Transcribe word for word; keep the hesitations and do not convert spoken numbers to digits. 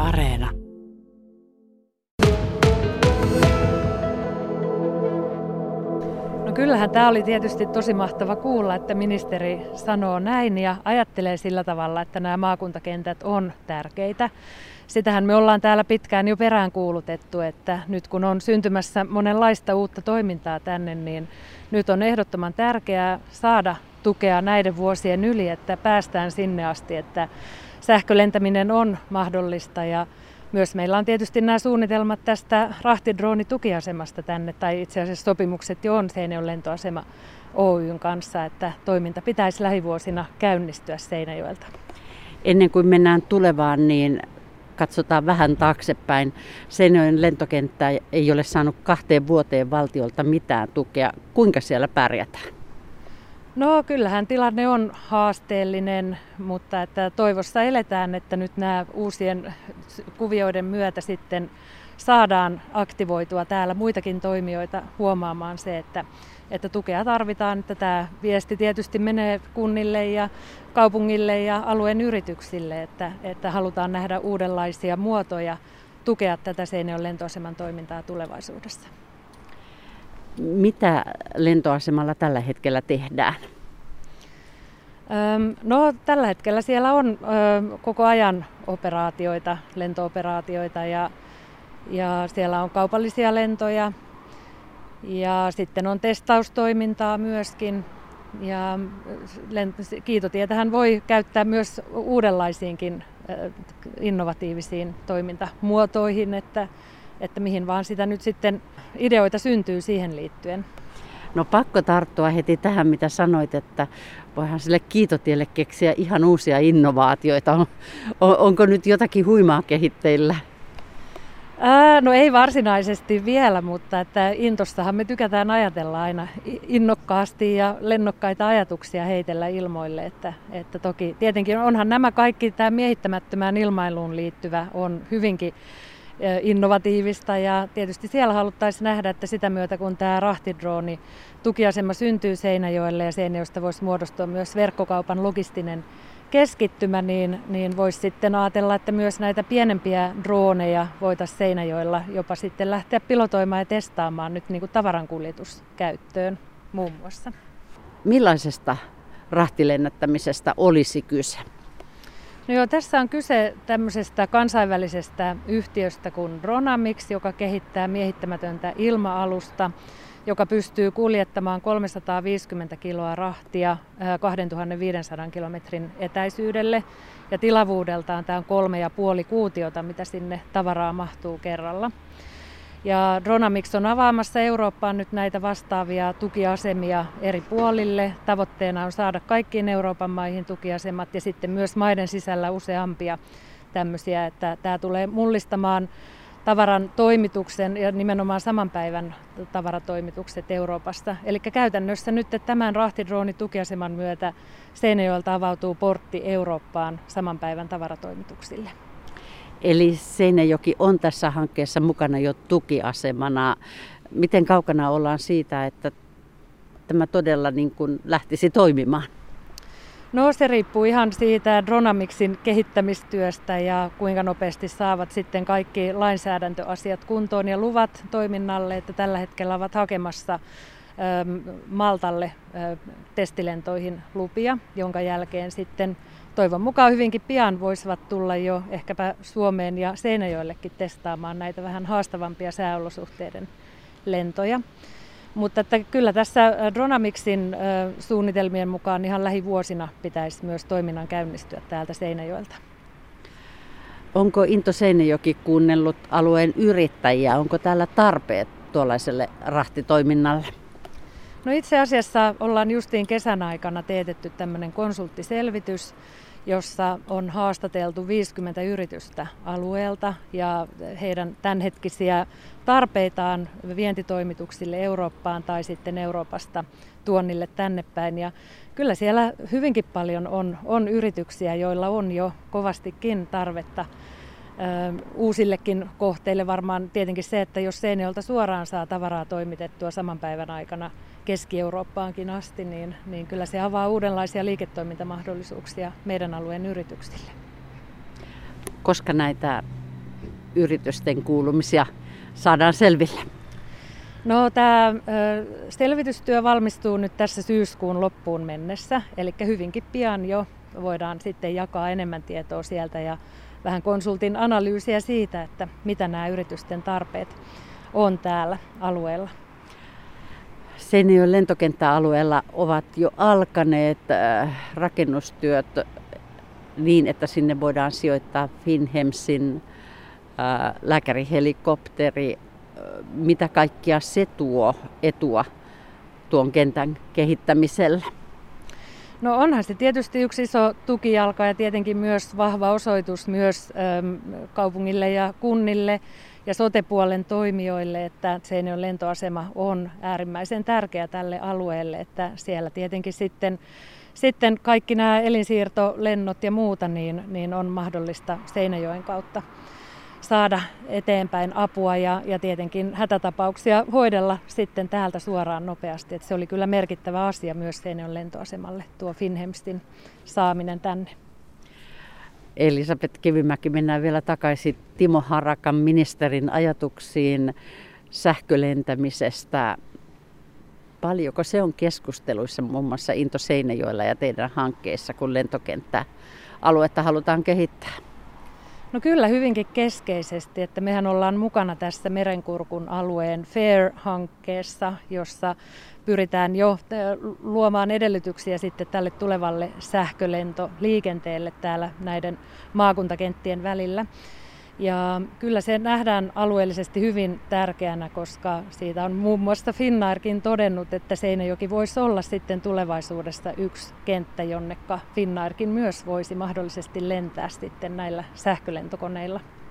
Areena. No kyllähän tämä oli tietysti tosi mahtava kuulla, että ministeri sanoo näin ja ajattelee sillä tavalla, että nämä maakuntakentät on tärkeitä. Sitähän me ollaan täällä pitkään jo peräänkuulutettu, että nyt kun on syntymässä monenlaista uutta toimintaa tänne, niin nyt on ehdottoman tärkeää saada tukea näiden vuosien yli, että päästään sinne asti, että sähkölentäminen on mahdollista ja myös meillä on tietysti nämä suunnitelmat tästä rahtidroonitukiasemasta tänne, tai itse asiassa sopimukset jo on Seinäjoen lentoasema Oyn kanssa, että toiminta pitäisi lähivuosina käynnistyä Seinäjoelta. Ennen kuin mennään tulevaan, niin katsotaan vähän taaksepäin. Seinäjoen lentokenttä ei ole saanut kahteen vuoteen valtiolta mitään tukea. Kuinka siellä pärjätään? No kyllähän tilanne on haasteellinen, mutta että toivossa eletään, että nyt nämä uusien kuvioiden myötä sitten saadaan aktivoitua täällä muitakin toimijoita huomaamaan se, että, että tukea tarvitaan, että tämä viesti tietysti menee kunnille ja kaupungille ja alueen yrityksille, että, että halutaan nähdä uudenlaisia muotoja tukea tätä Seinäjoen lentoaseman toimintaa tulevaisuudessa. Mitä lentoasemalla tällä hetkellä tehdään? No tällä hetkellä siellä on koko ajan operaatioita, lentooperaatioita ja, ja siellä on kaupallisia lentoja ja sitten on testaustoimintaa myöskin. Ja kiitotietähän voi käyttää myös uudenlaisiinkin innovatiivisiin toimintamuotoihin, että että mihin vaan sitä nyt sitten ideoita syntyy siihen liittyen. No pakko tarttua heti tähän, mitä sanoit, että voihan sille kiitotielle keksiä ihan uusia innovaatioita. On, on, onko nyt jotakin huimaa kehitteillä? Ää, no ei varsinaisesti vielä, mutta että Intossahan me tykätään ajatella aina innokkaasti ja lennokkaita ajatuksia heitellä ilmoille. Että, että toki tietenkin onhan nämä kaikki, tämä miehittämättömään ilmailuun liittyvä on hyvinkin innovatiivista ja tietysti siellä haluttaisiin nähdä, että sitä myötä kun tämä rahtidrooni tukiasema syntyy Seinäjoelle ja Seinäjoesta voisi muodostua myös verkkokaupan logistinen keskittymä, niin, niin voisi sitten ajatella, että myös näitä pienempiä drooneja voitaisiin Seinäjoella jopa sitten lähteä pilotoimaan ja testaamaan nyt niin kuin tavarankuljetuskäyttöön muun muassa. Millaisesta rahtilennättämisestä olisi kyse? No joo, tässä on kyse tämmöisestä kansainvälisestä yhtiöstä kuin Dronamics, joka kehittää miehittämätöntä ilma-alusta, joka pystyy kuljettamaan kolmesataaviisikymmentä kiloa rahtia kaksituhattaviisisataa kilometrin etäisyydelle. Ja tilavuudeltaan tämä on kolme ja puoli kuutiota, mitä sinne tavaraa mahtuu kerralla. Ja Dronamics on avaamassa Eurooppaan nyt näitä vastaavia tukiasemia eri puolille. Tavoitteena on saada kaikkiin Euroopan maihin tukiasemat ja sitten myös maiden sisällä useampia tämmöisiä, että tämä tulee mullistamaan tavaran toimituksen ja nimenomaan saman päivän tavaratoimitukset Euroopassa. Eli käytännössä nyt tämän rahtidroonitukiaseman myötä Seinäjoelta avautuu portti Eurooppaan saman päivän tavaratoimituksille. Eli Seinäjoki on tässä hankkeessa mukana jo tukiasemana. Miten kaukana ollaan siitä, että tämä todella niin kuin lähtisi toimimaan? No se riippuu ihan siitä Dronamicsin kehittämistyöstä ja kuinka nopeasti saavat sitten kaikki lainsäädäntöasiat kuntoon ja luvat toiminnalle, että tällä hetkellä ovat hakemassa Maltalle testilentoihin lupia, jonka jälkeen sitten toivon mukaan hyvinkin pian voisivat tulla jo ehkäpä Suomeen ja Seinäjoellekin testaamaan näitä vähän haastavampia sääolosuhteiden lentoja. Mutta että kyllä tässä Dronamicsin suunnitelmien mukaan ihan lähivuosina pitäisi myös toiminnan käynnistyä täältä Seinäjoelta. Onko Into Seinäjoki kuunnellut alueen yrittäjiä? Onko täällä tarpeet tuollaiselle rahtitoiminnalle? No itse asiassa ollaan justiin kesän aikana teetetty tämmöinen konsulttiselvitys, jossa on haastateltu viisikymmentä yritystä alueelta ja heidän tämänhetkisiä tarpeitaan vientitoimituksille Eurooppaan tai sitten Euroopasta tuonnille tänne päin. Ja kyllä siellä hyvinkin paljon on, on yrityksiä, joilla on jo kovastikin tarvetta ö, uusillekin kohteille. Varmaan tietenkin se, että jos Seinäjoelta suoraan saa tavaraa toimitettua saman päivän aikana Keski-Eurooppaankin asti, niin, niin kyllä se avaa uudenlaisia liiketoimintamahdollisuuksia meidän alueen yrityksille. Koska näitä yritysten kuulumisia saadaan selville? No, tämä selvitystyö valmistuu nyt tässä syyskuun loppuun mennessä, eli hyvinkin pian jo voidaan sitten jakaa enemmän tietoa sieltä ja vähän konsultin analyysiä siitä, että mitä nämä yritysten tarpeet on täällä alueella. Seinäjoen lentokenttäalueella ovat jo alkaneet rakennustyöt niin, että sinne voidaan sijoittaa Finnhemsin lääkärihelikopteri. Mitä kaikkia se tuo etua tuon kentän kehittämiselle? No onhan se tietysti yksi iso tukijalka ja tietenkin myös vahva osoitus myös äm, kaupungille ja kunnille ja sote-puolen toimijoille, että Seinäjoen lentoasema on äärimmäisen tärkeä tälle alueelle, että siellä tietenkin sitten, sitten kaikki nämä elinsiirtolennot ja muuta niin, niin on mahdollista Seinäjoen kautta saada eteenpäin apua ja, ja tietenkin hätätapauksia hoidella sitten täältä suoraan nopeasti. Et se oli kyllä merkittävä asia myös Seinäjoen lentoasemalle, tuo Finnhemsin saaminen tänne. Elisabeth Kivimäki, mennään vielä takaisin Timo Harakan ministerin ajatuksiin sähkölentämisestä. Paljonko se on keskusteluissa muun muassa Into Seinäjoella ja teidän hankkeissa, kun lentokenttäaluetta halutaan kehittää? No kyllä hyvinkin keskeisesti, että mehän ollaan mukana tässä Merenkurkun alueen FAIR-hankkeessa, jossa pyritään jo luomaan edellytyksiä sitten tälle tulevalle sähkölentoliikenteelle täällä näiden maakuntakenttien välillä. Ja kyllä se nähdään alueellisesti hyvin tärkeänä, koska siitä on muun muassa Finnairkin todennut, että Seinäjoki voisi olla sitten tulevaisuudessa yksi kenttä, jonneka Finnairkin myös voisi mahdollisesti lentää sitten näillä sähkölentokoneilla.